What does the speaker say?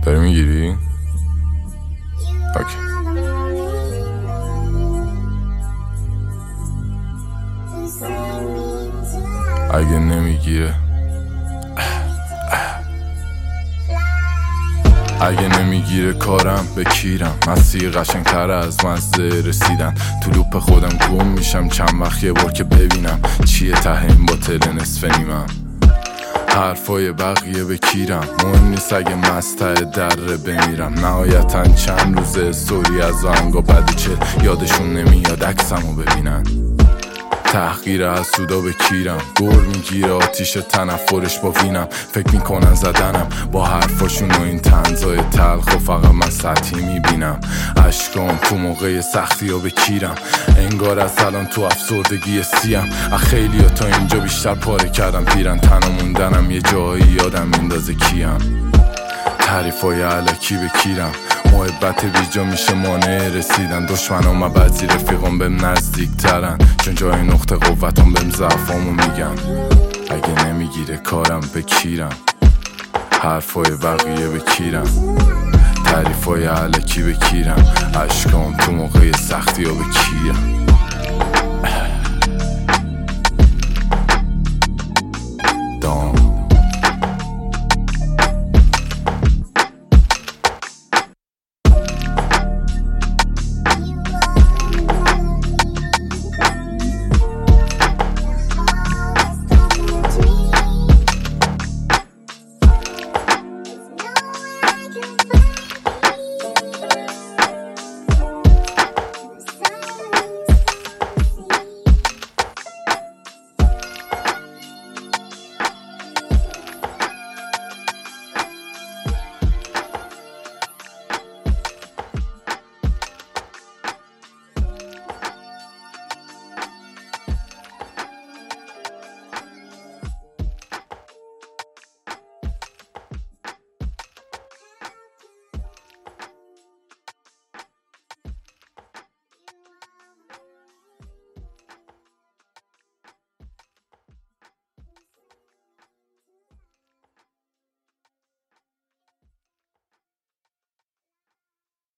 داری میگیری؟ اوکی. اگه نمیگیره کارم بکیرم، مسیر قشنگ‌تر از مزه رسیدن. تو لوپ خودم گم میشم چند وقت یه بار که ببینم چیه ته این باطل نصف نیمم. حرفای بقیه بکیرم، مهم نیست اگه مسته دره بمیرم. نهایتا چند روز استوری از آهنگا بده چه یادشون نمیاد عکسمو ببینن. تحقیر حسودا بکیرم، گور میگیره آتیش تنفرش با وینم. فکر میکنن زدنم با حرفاشون و این طنزای تلخ و فقط من سطحی میبینم. اشکام تو موقع سختی ها بکیرم، انگار از الان تو افسردگی سیم. خیلی ها تا اینجا بیشتر پاره کردم، پیرن تنها موندنم یه جایی یادم میندازه کیم. تعریفای علکی بکیرم، محبت بیجا میشه مانع رسیدن. دشمنام و بعضی رفیقام بهم نزدیک ترن، چون جای نقطه قوتم بهم ضعفامو میگن. اگه نمیگیره کارم بکیرم، حرفای بقیه بکیرم، تعریفای علکی بکیرم. اشکام تو موقع سختی ها بکیرم.